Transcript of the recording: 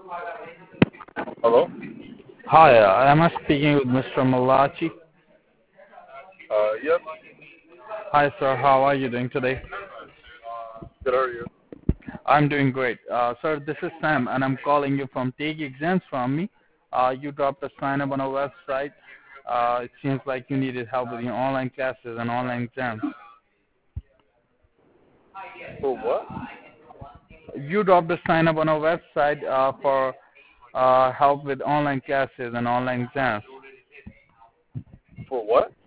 Hello? Hi, am I speaking with Mr. Malachi? Yes. Hi, sir. How are you doing today? Good, how are you? I'm doing great. Sir, this is Sam, and I'm calling you from Take Exams from me. You dropped a sign up on our website. It seems like you needed help with your online classes and online exams. For what? You dropped a sign up on our website for help with online classes and online exams. For what?